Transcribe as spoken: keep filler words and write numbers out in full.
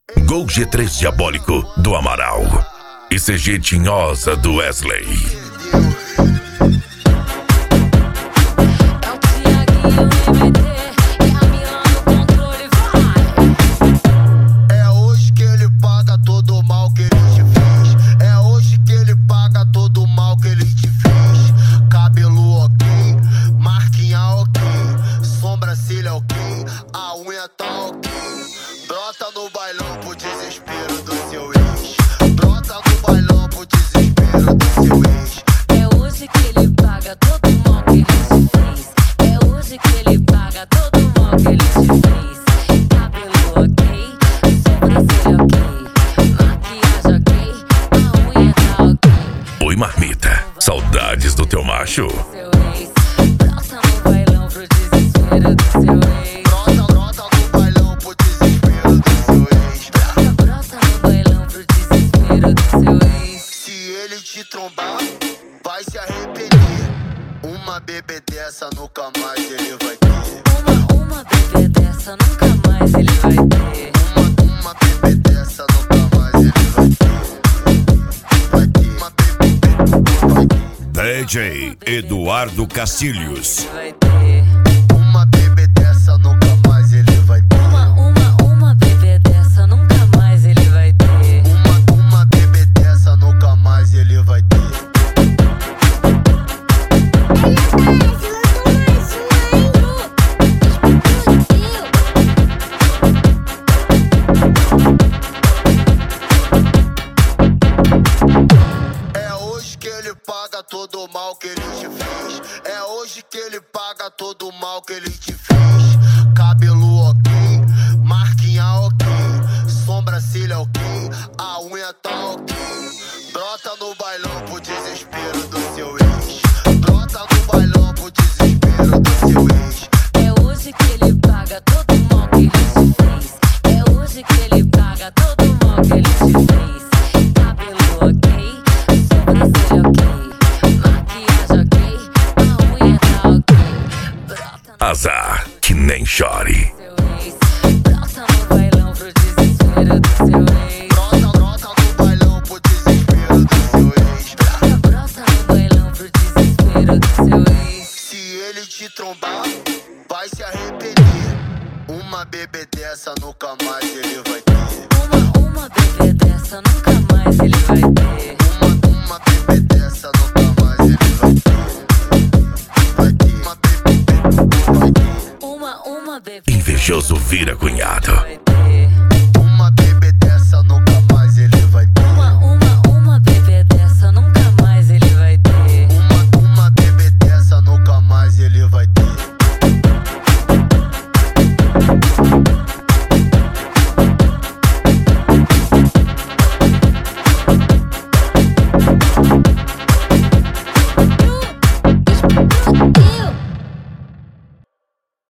Gol G três Diabólico do Amaral e C G Tinhosa do Wesley. A unha tá ok. Brota no bailão pro desespero do seu ex. Brota no bailão pro desespero do seu ex. É hoje que ele paga todo o mal que ele te fez. É hoje que ele paga todo o mal que ele te fez. Cabelo ok, sobrancelha ok, maquiagem ok, a unha tá ok. Oi, marmita, saudades do teu macho. Seu ex, brota no bailão pro desespero do seu ex. Trombar, vai se arrepender. Uma bebê dessa nunca mais ele vai ter. Uma, uma bebê dessa nunca mais ele vai ter. Uma, uma bebê dessa nunca mais ele vai ter. Vai ter. Uma bebê, vai ter. D J Eduardo Castilhos. Vai ter. Uma bebê dessa nunca mais ele vai ter. Uma, uma, uma bebê dessa nunca mais ele vai ter. Uma, uma bebê dessa nunca mais ele vai ter. É hoje que ele paga todo o mal que ele te fez. É hoje que ele paga todo o mal que ele te fez. Cabelo ok, marquinha ok, sobrancelha ok, a unha tá ok. Brota no bailão pro desespero do seu ex. Brota no bailão pro desespero do seu ex. É hoje que ele paga todo o mal que ele te fez. É hoje que ele paga todo o mal que ele te fez. Cabelo ok, sobrancelha ok, maquiagem ok, a unha tá ok. Brota no Azar, que nem chore. seu ex. Brota no bailão pro desespero do seu ex. Brota, brota no bailão pro desespero do seu ex. Brota, brota no bailão pro desespero do seu ex. Se ele te trombar, vai se arrepender. Uma bebê dessa nunca mais ele vai ter. Uma, uma bebê dessa nunca mais ele vai ter. Uma, uma bebê dessa nunca mais ele vai ter. Vai ter. Uma bebê, vai ter. Uma, uma bebê. Invejoso vira cunhado.